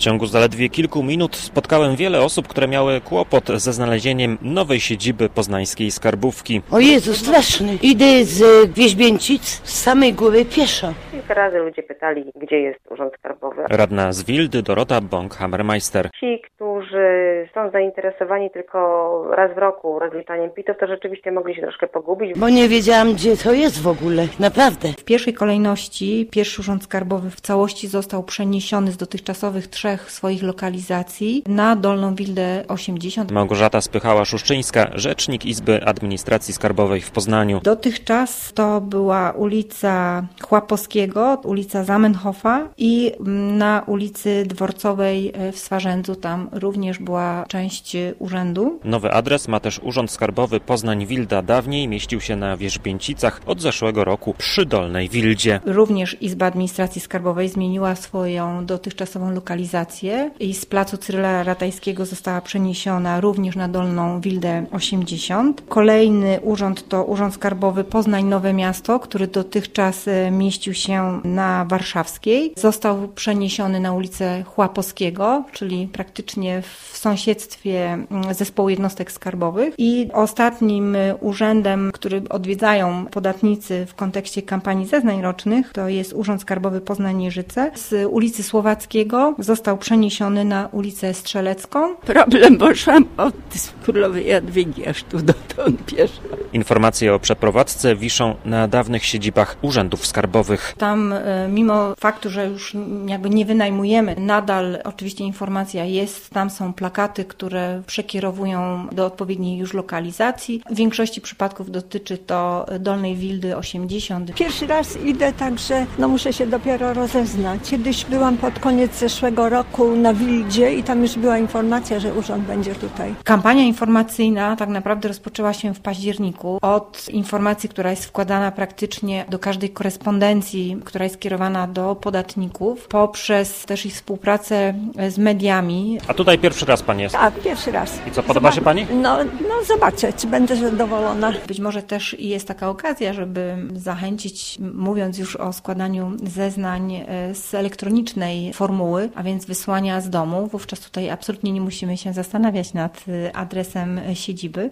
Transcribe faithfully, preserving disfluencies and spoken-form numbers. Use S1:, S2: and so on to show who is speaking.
S1: ciągu zaledwie kilku minut spotkałem wiele osób, które miały kłopot ze znalezieniem nowej siedziby poznańskiej skarbówki.
S2: O Jezu, straszny. Idę z Wierzbięcic z samej góry pieszo.
S3: Kilka razy ludzie pytali, gdzie jest urząd skarbowy.
S1: Radna z Wildy Dorota Bąk-Hammermeister.
S3: Ci, którzy są zainteresowani tylko raz w roku rozliczaniem pitów, to rzeczywiście mogli się troszkę pogubić.
S2: Bo nie wiedziałam, gdzie to jest w ogóle. Naprawdę.
S4: W pierwszej kolejności pierwszy urząd skarbowy w całości został przeniesiony z dotychczasowych trzech swoich lokalizacji na Dolną Wildę osiemdziesiąt.
S1: Małgorzata Spychała-Szuszczyńska, rzecznik Izby Administracji Skarbowej w Poznaniu.
S4: Dotychczas to była ulica Chłapowskiego, ulica Zamenhofa i na ulicy Dworcowej w Swarzędzu, tam również była część urzędu.
S1: Nowy adres ma też Urząd Skarbowy Poznań-Wilda. Dawniej mieścił się na Wierzbięcicach, od zeszłego roku przy Dolnej Wildzie.
S4: Również Izba Administracji Skarbowej zmieniła swoją dotychczasową lokalizację i z placu Cyryla Ratajskiego została przeniesiona również na Dolną Wildę osiemdziesiąt. Kolejny urząd to Urząd Skarbowy Poznań-Nowe Miasto, który dotychczas mieścił się na Warszawskiej. Został przeniesiony na ulicę Chłapowskiego, czyli praktycznie w sąsiedztwie zespołu jednostek skarbowych. I ostatnim urzędem, który odwiedzają podatnicy w kontekście kampanii zeznań rocznych, to jest Urząd Skarbowy Poznań-Jeżyce. Z ulicy Słowackiego został przeniesiony na ulicę Strzelecką.
S5: Problem, bo szłam od Królowej Jadwigi aż tu dotąd pieszo.
S1: Informacje o przeprowadzce wiszą na dawnych siedzibach urzędów skarbowych.
S4: Tam mimo faktu, że już jakby nie wynajmujemy, nadal oczywiście informacja jest. Tam są plakaty, które przekierowują do odpowiedniej już lokalizacji. W większości przypadków dotyczy to Dolnej Wildy osiemdziesiąt.
S5: Pierwszy raz idę, także no muszę się dopiero rozeznać. Kiedyś byłam pod koniec zeszłego roku na Wildzie i tam już była informacja, że urząd będzie tutaj.
S4: Kampania informacyjna tak naprawdę rozpoczęła się w październiku od informacji, która jest wkładana praktycznie do każdej korespondencji, która jest kierowana do podatników, poprzez też ich współpracę z mediami.
S1: A tutaj pierwszy raz pani jest?
S5: Tak, pierwszy raz.
S1: I co, podoba się pani?
S5: No, no zobaczę, czy będę zadowolona.
S4: Być może też jest taka okazja, żeby zachęcić, mówiąc już o składaniu zeznań z elektronicznej formuły, a więc wysłania z domu. Wówczas tutaj absolutnie nie musimy się zastanawiać nad adresem siedziby.